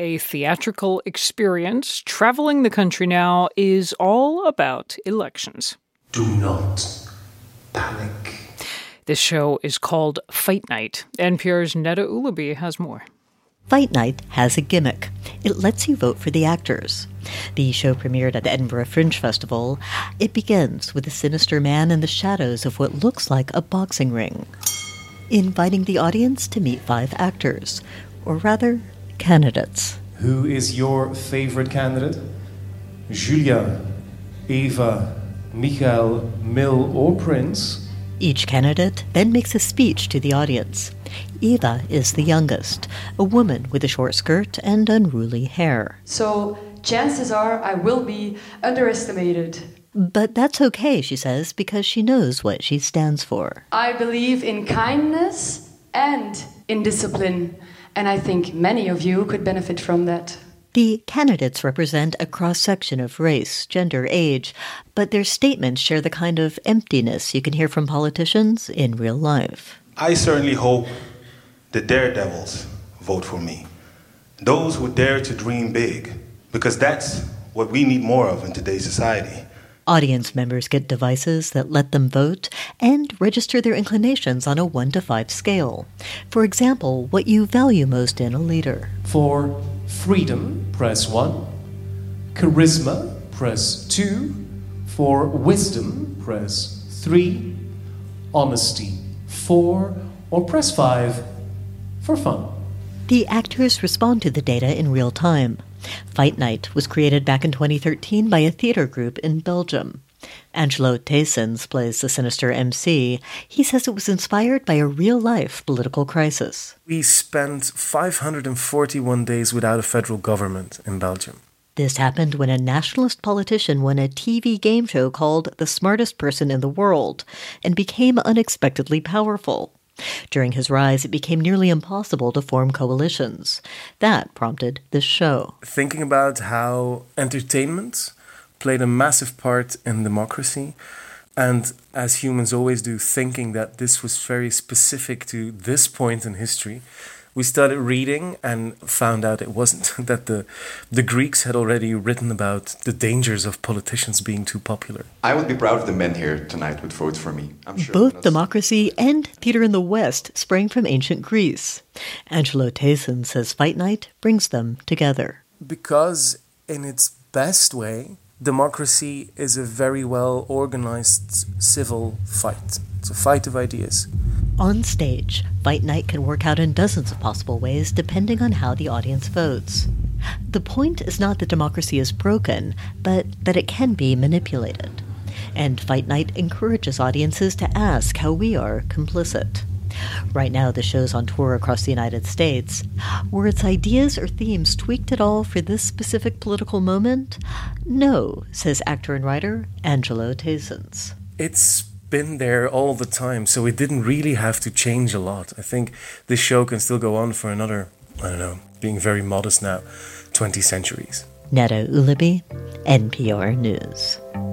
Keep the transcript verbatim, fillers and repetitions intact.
a theatrical experience. Traveling the country now is all about elections. Do not panic. This show is called Fight Night. N P R's Netta Ulaby has more. Fight Night has a gimmick. It lets you vote for the actors. The show premiered at the Edinburgh Fringe Festival. It begins with a sinister man in the shadows of what looks like a boxing ring, inviting the audience to meet five actors, or rather, candidates. Who is your favorite candidate? Julia, Eva, Michael, Mill, or Prince? Each candidate then makes a speech to the audience. Eva is the youngest, a woman with a short skirt and unruly hair. So, chances are I will be underestimated. But that's okay, she says, because she knows what she stands for. I believe in kindness and in discipline, and I think many of you could benefit from that. The candidates represent a cross-section of race, gender, age, but their statements share the kind of emptiness you can hear from politicians in real life. I certainly hope the daredevils vote for me. Those who dare to dream big, because that's what we need more of in today's society. Audience members get devices that let them vote and register their inclinations on a one to five scale. For example, what you value most in a leader. For freedom, press one. Charisma, press two. For wisdom, press three. Honesty, four. Or press five for fun. The actors respond to the data in real time. Fight Night was created back in twenty thirteen by a theater group in Belgium. Angelo Taysens plays the sinister M C. He says it was inspired by a real-life political crisis. We spent five hundred forty-one days without a federal government in Belgium. This happened when a nationalist politician won a T V game show called The Smartest Person in the World and became unexpectedly powerful. During his rise, it became nearly impossible to form coalitions. That prompted this show. Thinking about how entertainment played a massive part in democracy, and as humans always do, thinking that this was very specific to this point in history, we started reading and found out it wasn't, that the, the Greeks had already written about the dangers of politicians being too popular. I would be proud if the men here tonight would vote for me. I'm sure. Both democracy and theater in the West sprang from ancient Greece. Angelo Taysens says Fight Night brings them together. Because in its best way, democracy is a very well organized civil fight. It's a fight of ideas. On stage, Fight Night can work out in dozens of possible ways depending on how the audience votes. The point is not that democracy is broken, but that it can be manipulated. And Fight Night encourages audiences to ask how we are complicit. Right now, the show's on tour across the United States. Were its ideas or themes tweaked at all for this specific political moment? No, says actor and writer Angelo Taysens. It's been there all the time, so it didn't really have to change a lot. I think this show can still go on for another, I don't know, being very modest now, twenty centuries. Netta Ulaby, N P R News.